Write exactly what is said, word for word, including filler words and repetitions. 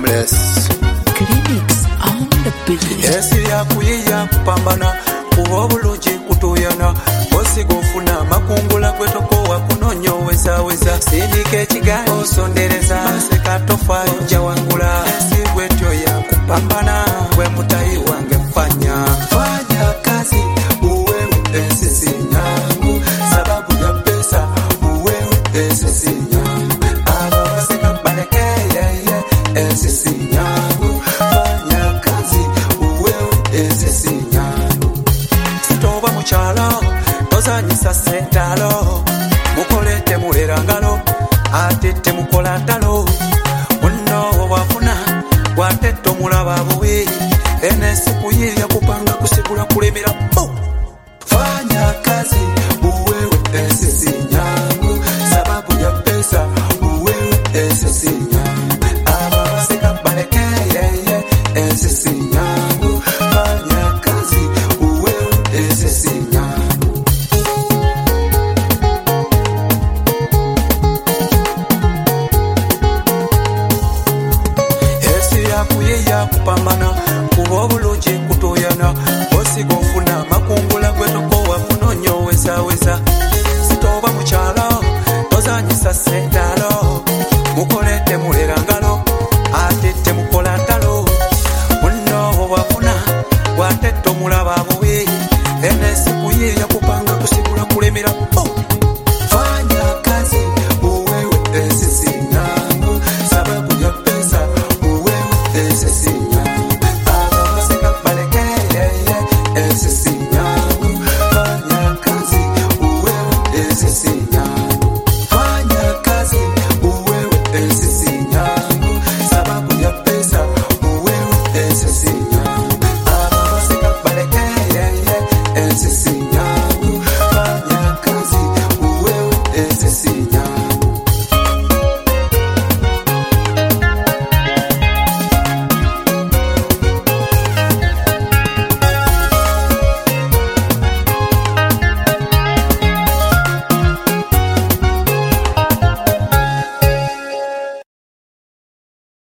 Nameless Clinics on the beat. Yes, ya kuyiya kupambana kuba obulungi kutuyana osiga ofuna makungula gwetokowa kunonyoweza weza sindika ekigayo osondereza maseka tofayo jawangula esi gwetyo ya kupambana gwe mutayi wange fanya fanya kazi uwewe esisi nyangu sababu ya pesa uwewe esisi nyangu aba baseka balekeye esisi nyangu fanya kazi uwewe esisi nyangu sitoba muchala tozanyisa sentalo mukolete mulerangalo atete mukola ntalo muno wafuna watete omulaba bubi enesi kuyiya kupanga kusigula kulemera po fanya kazi uwewe esisi nyangu sababu ya pesa uwewe esisi nyangu aba baseka balekeye esisi nyangu fanya kazi uwewe esisi nyangu kuyiya kupambana kuba obulungi kutuyana osiga ofuna makungula gwetokowa kunonyoweza weza sitoba mucha